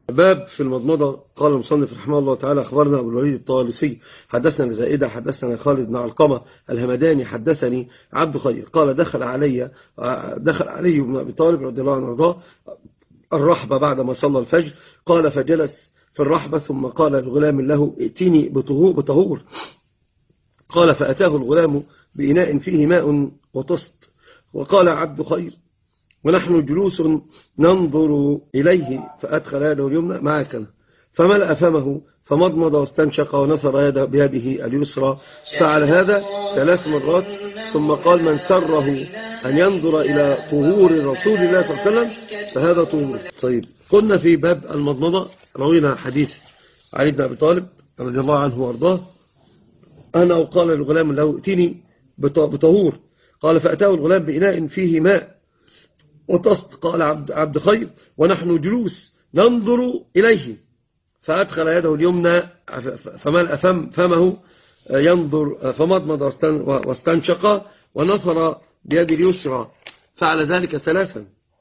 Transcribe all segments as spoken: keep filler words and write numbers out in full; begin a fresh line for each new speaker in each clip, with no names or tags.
باب في المضمضة. قال المصنف رحمه الله تعالى: أخبرنا أبو الوليد الطالسي حدثنا زائدة حدثنا خالد بن علقمة الهمداني حدثني عبد خير قال دخل علي دخل علي بن أبي طالب رضي الله عنه وارضاه الرحبة بعدما صلى الفجر. قال فجلس في الرحبة ثم قال لغلام له: ائتني بطهور. قال فأتاه الغلام بإناء فيه ماء وطست. وقال عبد خير ونحن جلوس ننظر إليه فأدخل يده اليمنى معاكنا فملأ فمه فمضمض واستنشق ونثر يده بيده اليسرى. فعل هذا ثلاث مرات ثم قال: من سره أن ينظر إلى طهور رسول الله صلى الله عليه وسلم فهذا طهور. طيب، قلنا في باب المضمضة روينا حديث علي بن أبي طالب رضي الله عنه وارضاه أنه قال للغلام له: ائتني بطهور. قال فأتاه الغلام بإناء فيه ماء وطست. قال عبد, عبد خير ونحن جلوس ننظر إليه فأدخل يده اليمنى فملأ فم فمه ينظر فمضمض واستنشق ونثر بيد اليسرى. فعل ذلك ثلاثا.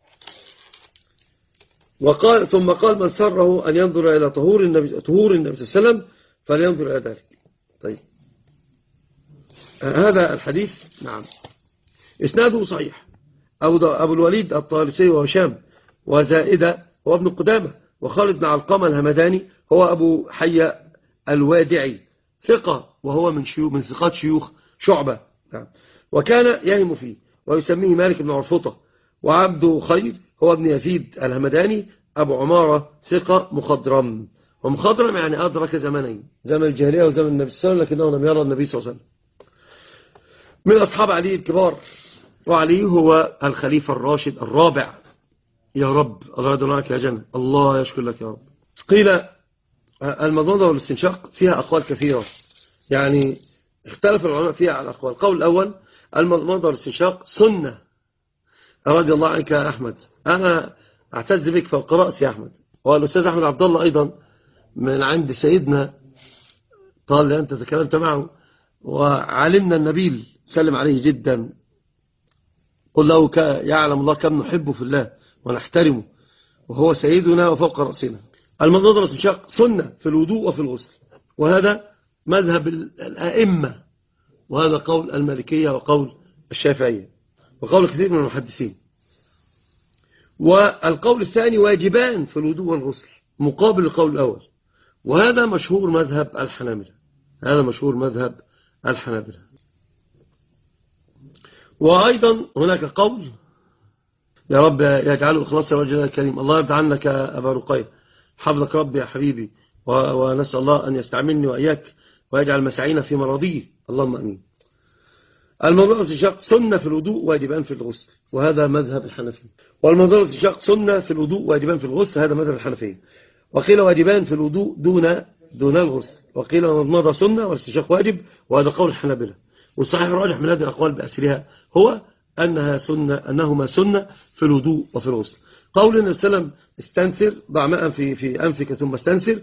وقال ثم قال: من سره أن ينظر إلى طهور النبي طهور النبي صلى الله عليه وسلم فلينظر إلى ذلك. طيب، هذا الحديث نعم إسناده صحيح. أبو الوليد الطالسي وهشام وزائدة هو ابن قدامة، وخالد بن علقمة الهمداني هو أبو حي الوادعي ثقة، وهو من شيوخ من ثقات شيوخ شعبة نعم. وكان يهم فيه ويسميه مالك بن عرفطة. وعبد خير هو ابن يزيد الهمداني أبو عمارة ثقة مخضرم. ومخضرم يعني أدرك زمنين، زمن الجاهلية وزمن النبي صلى الله عليه وسلم، لكنه لم يرى النبي صلى الله عليه وسلم. من أصحاب علي الكبار، وعلي هو الخليفة الراشد الرابع. يا رب الله يدعوك يا جنة، الله يشكر لك يا رب. قيل المضمضة والاستنشاق فيها أقوال كثيرة، يعني اختلف العلماء فيها على الأقوال. القول الأول: المضمضة والاستنشاق سنة. رضي الله عنك يا أحمد، أنا أعتز بك فوق رأسي يا أحمد. والأستاذ أحمد عبد الله أيضا من عند سيدنا قال لي أنت تكلمت معه وعلمنا النبيل سلم عليه جدا، قل له يعلم الله كم نحبه في الله ونحترمه وهو سيدنا وفوق رأسنا. المضمضة والاستنشاق سنة في الوضوء وفي الغسل، وهذا مذهب الأئمة، وهذا قول المالكية وقول الشافعية وقول كثير من المحدثين. والقول الثاني واجبان في الوضوء والغسل مقابل القول الأول، وهذا مشهور مذهب الحنابلة. هذا مشهور مذهب الحنابلة. وأيضا هناك قول، يا رب يجعله إخلاصا وجهه الكريم، الله يرضى عنك يا أبا رقية، حفظك ربي يا حبيبي، ونسأل الله أن يستعملني وإياك ويجعل مساعينا في مرضيه، اللهم أمين. المضمضة والاستنشاق سنة في الوضوء واجبان في الغسل، وهذا مذهب الحنفية. والمضمضة والاستنشاق سنة في الوضوء واجبان في الغسل، هذا مذهب الحنفية. وقيل واجبان في الوضوء دون دون الغسل، وقيل المضمضة سنة والاستنشاق واجب، وهذا قول الحنابلة. والصحيح الراجح من هذه الأقوال بأسرها هو أنها سنة أنهما سنة في الوضوء وفي الغسل. قول النبي صلى الله عليه وسلم استنثر، ضع ماء في في أنفك ثم استنثر،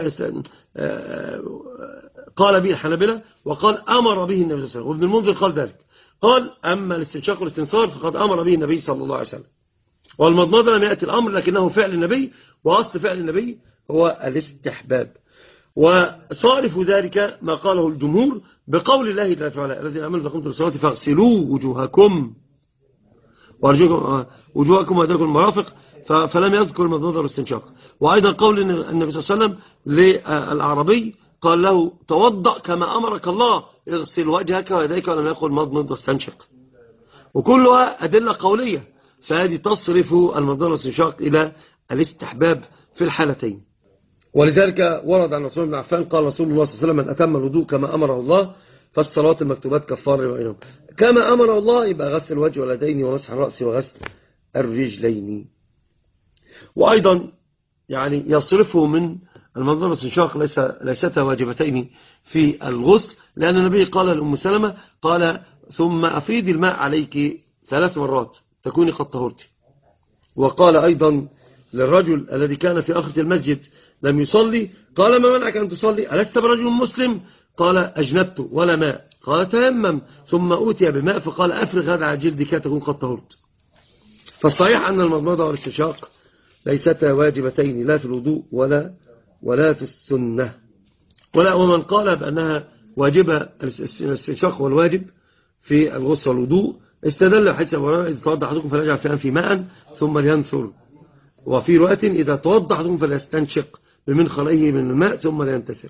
قال به الحنابلة، وقال أمر به النبي صلى الله عليه وسلم. وابن المنذر قال ذلك، قال أما الاستنشاق والاستنثار فقد أمر به النبي صلى الله عليه وسلم. والمضمضة لم يأتي الأمر لكنه فعل النبي، وأصل فعل النبي هو الاستحباب. وصارف ذلك ما قاله الجمهور بقول الله جل وعلا: الذين آمنوا إذا قمتم للصلاة فاغسلوا وجوهكم وارجلكم وجوهكم وأيديكم المرافق، فلم يذكر المضمضة والاستنشاق. وأيضا قول النبي صلى الله عليه وسلم للأعرابي قال له: توضأ كما أمرك الله، اغسل وجهك ويديك، ولم يقل مضمض واستنشق. وكلها أدلة قولية، فهذه تصرف المضمضة والاستنشاق إلى الاستحباب في الحالتين. ولذلك ورد عن عثمان بن عفان قال رسول الله صلى الله عليه وسلم: من أتم الوضوء كما أمره الله فالصلوات المكتوبات كفارة وإنهم. كما أمره الله يبقى غسل الوجه واليدين ومسح الرأس وغسل الرجلين. وأيضا يعني يصرفه من المضمضة والاستنشاق ليس ليستا واجبتين في الغسل، لأن النبي قال لأم سلمة قال: ثم أفيض الماء عليك ثلاث مرات تكوني قد طهرتي. وقال أيضا للرجل الذي كان في آخرة المسجد لم يصلي، قال: ما منعك أن تصلي؟ ألست برجل مسلم؟ قال: أجنبت ولا ماء. قال: تيمم. ثم أوتي بماء فقال: أفرغ هذا على جلدك تكون قد طهرت. فالصحيح أن المضمضة والاستنشاق ليستا واجبتين لا في الوضوء ولا ولا في السنة. ولا ومن قال بأنها واجبة الاستنشاق والواجب في الغسل والوضوء استدل حديث أبي هريرة إذا توضأ أحدكم فلا يجعل في أنفه ماء ثم لينثر، وفي رواية إذا توضأ أحدكم فليستنشق بمنخريه من الماء ثم لينتثر.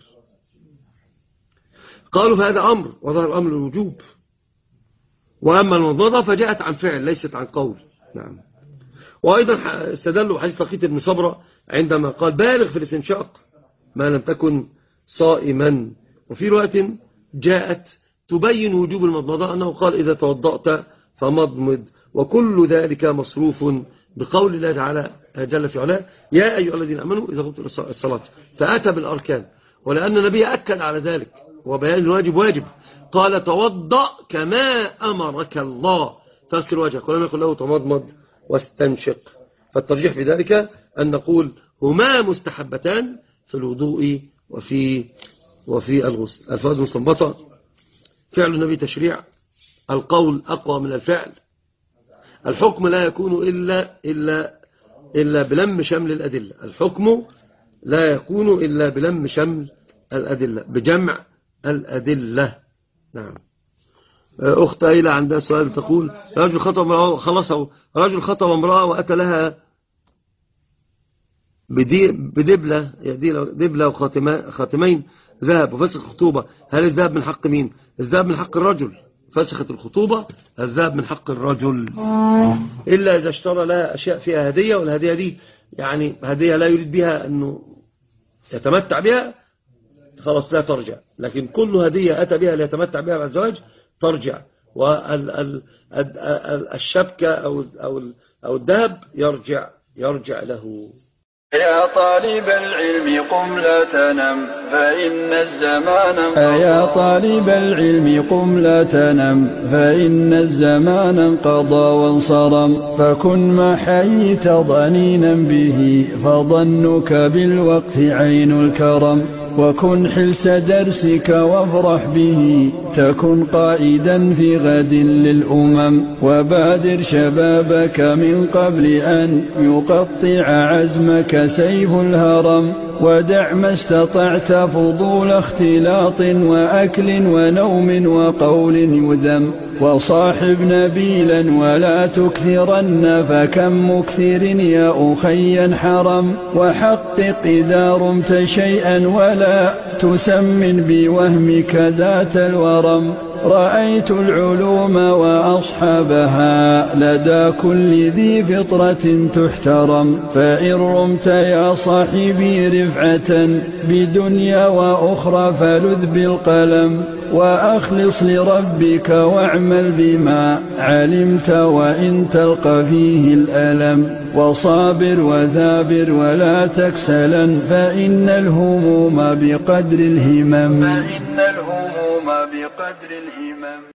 قالوا فهذا أمر وظهر أمر الوجوب، وأما المضمضة فجاءت عن فعل ليست عن قول. نعم. وأيضا استدلوا حديث لقيط بن صبرة عندما قال بالغ في الاستنشاق ما لم تكن صائما. وفي رواية جاءت تبين وجوب المضمضة أنه قال إذا توضأت فمضمض، وكل ذلك مصروف بقول الله تعالى جل في علاه يا أيها الذين آمنوا إذا قمتم إلى الصلاة، فأتى بالأركان، ولأن النبي أكد على ذلك وبيان الواجب واجب، قال توضأ كما أمرك الله فاغسل وجهك، ولم يقل له تمضمض واستنشق. فالترجيح في ذلك أن نقول هما مستحبتان في الوضوء وفي وفي الغسل. الفاظ مستنبطة: فعل النبي تشريع، القول أقوى من الفعل، الحكم لا يكون إلا إلا إلا بلم شمل الأدلة، الحكم لا يكون إلا بلم شمل الأدلة بجمع الأدلة. نعم. أخت أيلة عندها سؤال تقول رجل خطب امرأة خلصه رجل خطب امرأة وأتى لها بدبلة دبلة وخاتمين ذهب وفسخ الخطوبة، هل الذهب من حق مين؟ الذهب من حق الرجل، فسخت الخطوبة الذهب من حق الرجل، إلا إذا اشترى لها أشياء فيها هدية، والهدية دي يعني هدية لا يريد بها أنه يتمتع بها خلاص لا ترجع، لكن كل هدية أتى بها ليتمتع بها بعد الزواج ترجع، والشبكة أو أو أو الذهب يرجع يرجع له.
يا طالب العلم قم لا تنم فإن الزمان انقضى يا طالب العلم قم لا تنم فإن الزمان انقضى وانصرم، فكن ما حييت ضنينا به فظنك بالوقت عين الكرم، وكن حلس درسك وافرح به تكن قائدا في غد للأمم، وبادر شبابك من قبل أن يقطع عزمك سيف الهرم، ودع ما استطعت فضول اختلاط وأكل ونوم وقول يذم، وصاحب نبيلا ولا تكثرن فكم مكثر يا أخي حرم، وحقق إذا رمت شيئا ولا تسمن بوهمك ذات الورم، رأيت العلوم وأصحابها لدى كل ذي فطرة تحترم، فإن رمت يا صاحبي رفعة بدنيا وأخرى فلذ بالقلم، وأخلص لربك واعمل بما علمت وإن تلقى فيه الألم، وصابر وثابر ولا تكسلا فإن الهموم بقدر الهمم فإن الهموم بقدر الهمم.